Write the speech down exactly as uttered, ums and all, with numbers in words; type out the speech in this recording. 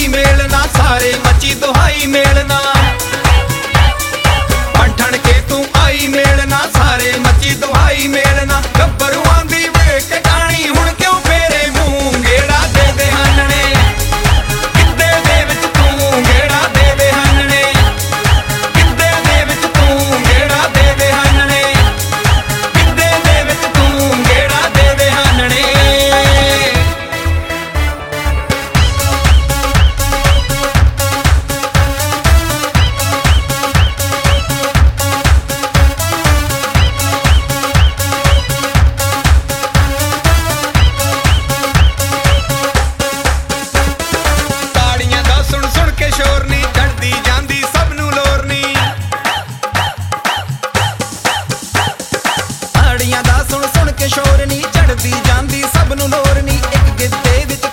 ਦੁਹਾਈ ਮੇਲਣਾ ਸਾਰੇ ਮੱਚੀ ਦੁਹਾਈ ਮੇਲਣਾ ਠਣ ਕੇ ਤੂੰ ਆਈ ਮੇਲਣਾ ਸਾਰੇ ਮੱਚੀ ਦੁਹਾਈ ਮੇਲਣਾ ਗੱਭਰੂਆਂ ਦੀ ਵੇਖ ਕੇ ਟਾਣੀ ਹੁਣ ਕਿਉਂ ਫੇਰੇ ਮੂੰਹ ਗੇੜਾ ਦੇ ਦੇ ਹਾਨਣੇ ਕਿੱਦੇ ਦੇ ਵਿੱਚ ਤੂੰ ਗੇੜਾ ਦੇ ਦੇ ਹਾਨਣੇ ਕਿੱਦੇ ਦੇ ਵਿੱਚ ਤੂੰ ਗੇੜਾ ਦੇ ਦੇ ਹਾਨਣੇ ਕਿੱਦੇ ਦੇ ਵਿੱਚ ਤੂੰ ਗੇੜਾ ਦੇ ਦੇ ਹਾਨਣੇ ਸ਼ੋਰ ਨੀ ਚੜਦੀ ਜਾਂਦੀ ਸਭ ਨੂੰ ਲੋਰ ਨੀ ਤਾੜੀਆਂ ਦਾ ਸੁਣ ਸੁਣ ਕੇ ਸ਼ੋਰ ਨੀ ਚੜਦੀ ਜਾਂਦੀ ਸਭ ਨੂੰ ਲੋਰ ਨੀ ਇੱਕ ਗਿੱਧੇ ਵਿੱਚ